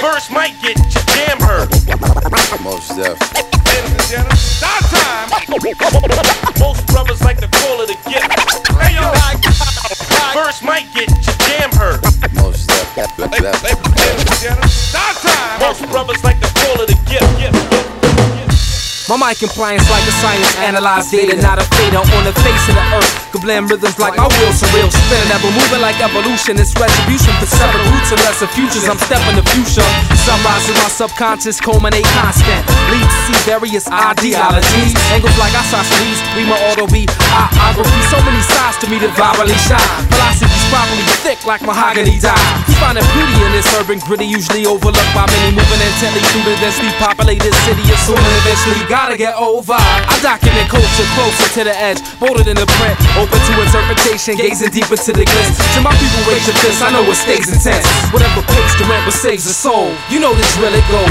First might get your damn hurt. Most def. Ladies and gentlemen, start time. Most brothers like to call it a gift. Hey yo, first might get your damn hurt. Most def. Ladies and gentlemen, start time. Most brothers like to call it a gift. My mic compliance like a science, analyze data, not a fader on the face of the earth. Kablam rhythms like my wheels surreal, spinning ever moving like evolution. It's retribution for separate roots and lesser futures. I'm stepping the future. Sunrise in my subconscious, culminate constant. Lead to see various ideologies. Angles like isosceles, we my auto be biography. So many sides to me that virally shine. Philosophy's properly thick like mahogany dye. You find a beauty in this urban gritty, usually overlooked by many, moving intently through the densely populated city. Assuming eventually gotta get over. I document culture closer to the edge, bolder than the print, open to interpretation, gazing deep into the glitz. To my people, raise your fists, I know it stays intense. Whatever pays the rent but saves the soul. You know this really goes.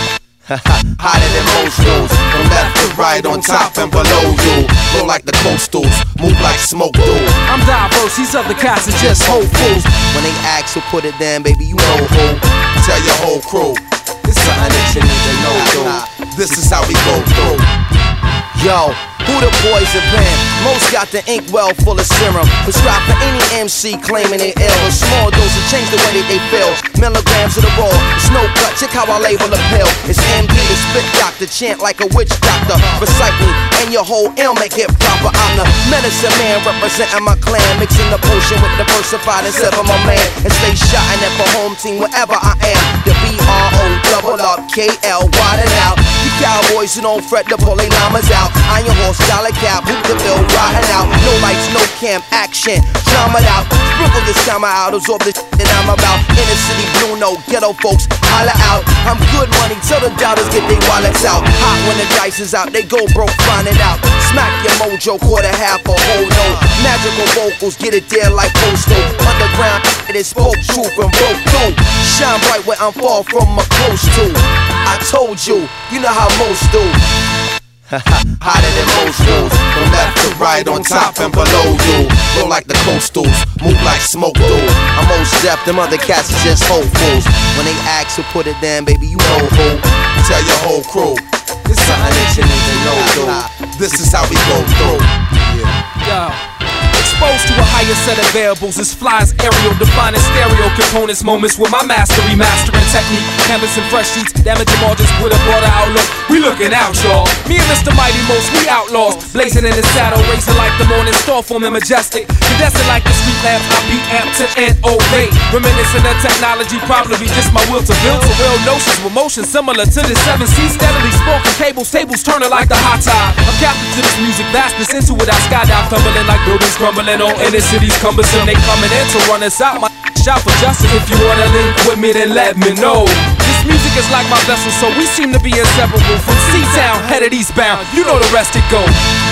Hotter than most dudes, from left to right, on top and below you. Flow like the coastals, move like smoke do. I'm diverse, these other cats are just whole fools. When they ask who put it down, baby, you know who. Tell your whole crew, it's something that you need to know, dude. This is how we go through. Yo, who the boys are playing? Most got the ink well full of serum. Prescribed for any MC claiming they ill. A small dose to change the way that they feel. Milligrams of the raw, it's no cut. Check how I label a pill. It's MD, the spit doctor, chant like a witch doctor. Recite me, and your whole ailment get proper. I'm the medicine man representing my clan. Mixing the potion with the versified instead of my man. And stay shotting at the home team wherever I am. The BRO, double up, KL, wide it out. You cowboys who don't fret, the bully llamas out. Iron horse, dollar cap, boot the bill, riding out. No lights, no cam, action, drama out. Sprinkle your summer out, absorb the shit that I'm about. Inner city blue, no ghetto folks, holla out. I'm good money, tell the doubters get their wallets out. Hot when the dice is out, they go broke, find it out. Smack your mojo, quarter half a whole note. Magical vocals, get it there like postal. Underground, it is spoke truth and broke through. Shine bright where I'm far from a close to. I told you, you know how most do. Hotter than most dudes, from left to right, on top and below you. Flow like the coastals, move like smoke do. I'm most deaf, them other cats are just whole fools. When they ask who put it down, baby, you know who. Tell your whole crew, it's something that you need to know, dude. This is how we go through. Yo. Exposed to a higher set of variables, as flies aerial, defining stereo components, moments with my mastery, mastering technique, canvas and fresh sheets, damaging margins with a broader outlook. We looking out, y'all. Me and Mr. Mighty Most, we outlaws, blazing in the saddle, racing like the morning star, forming majestic, condensing like the street lamp. I beat amp to and obey, reminiscing of technology, probably just my will to build to real notions with motion similar to the 7 Seas, steadily spoken cables, tables turning like the hot tide. I'm captive to this music, vastness into it. I skydive, tumbling like buildings crumbling on inner cities cumbersome. They coming in to run us out. My shout for justice. If you wanna link with me, then let me know. This music is like my vessel, so we seem to be inseparable. From C-Town, headed eastbound, you know the rest it go.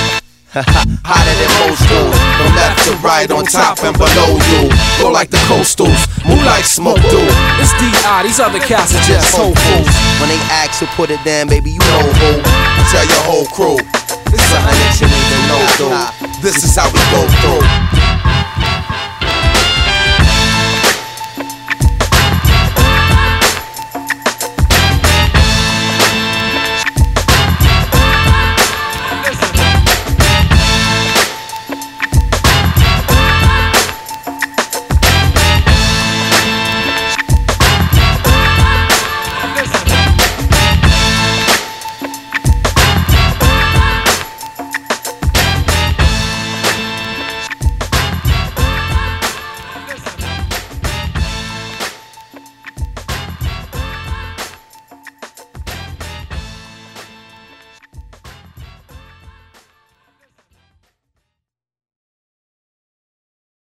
Hotter than most dudes, from left to right, on top and below you. Go like the coastals, move like smoke do. It's D.I., these other cats are just whole fools. When they ask who put it down, baby, you know who. Tell your whole crew, it's something that you need to know, dude. This is how we go through.